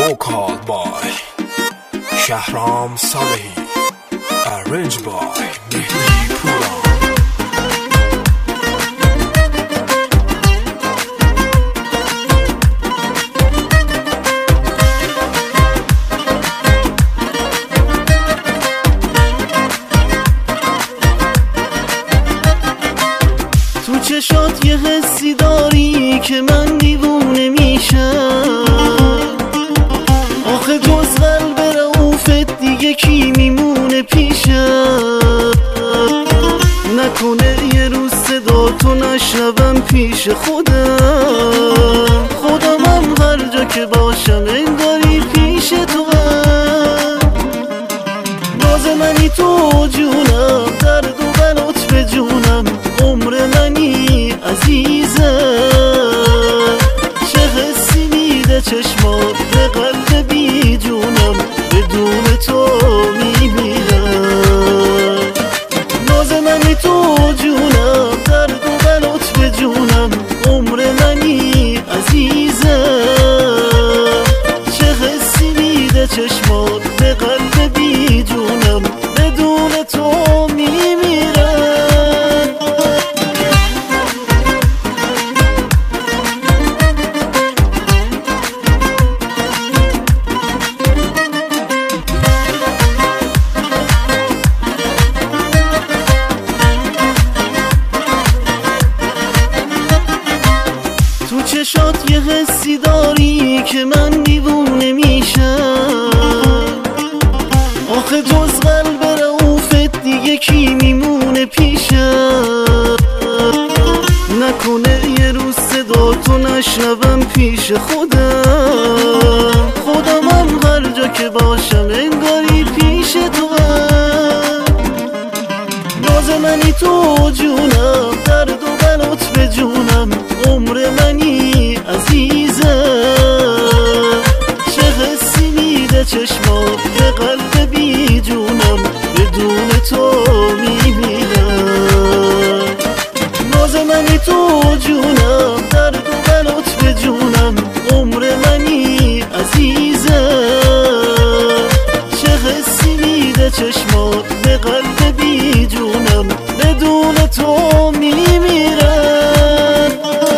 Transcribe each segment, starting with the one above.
Vocal by Shahram Salehi, arranged by Mehdi Pura. تو چشات یه حسی داری که من دیوونه میشم، آخه جز قلب رؤوفت دیگه کی میمونه پیشم؟ نکنه یه روز صدا تو نشنوم پیش خودمم هر جا که باشم انگاری پیش تو هم. ناز منی تو جونم، درد و بلات به جونم، عمر منی عزیزم. چه حسی میده چشمات به قلب بی جونم، بدون تو میمیرم. ناز منی تو جونم، درد و بلات به جونم، عمر منی عزیزم. چه حسی میده چشمات به قلب بی جونم، بدون تو میمیرم. تو چشات یه حسی داری که من دیوونه میشم، آخه جز قلب رؤوفت دیگه کی میمونه پیشم؟ نکنه یه روز صدا تو نشنوم پیش خودمم هر جا که باشم انگاری پیش تو هم. ناز منی تو جونم، درد و بلات به جونم، عمر منی عزیزم. چه حسی میده چشمات به قلب بی جونم، بدون تو میمیرم. ناز منی تو جونم، درد و بلات به جونم، عمر منی عزیزم. چه حسی میده چشمات به قلب بی جونم، بدون تو میمیرم.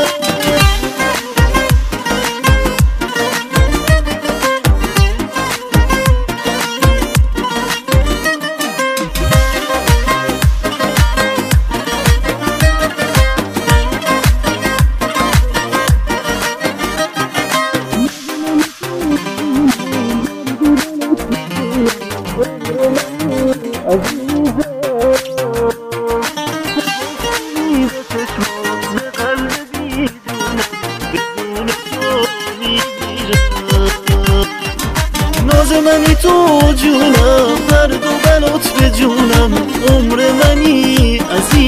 ناز منی تو جونم، درد و بلات به جونم، عمر منی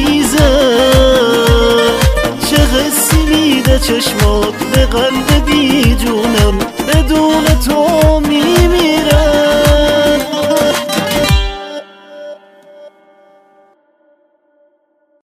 عزیزم. چه حسی میده چشمات به قلب بی جونم، بدون تو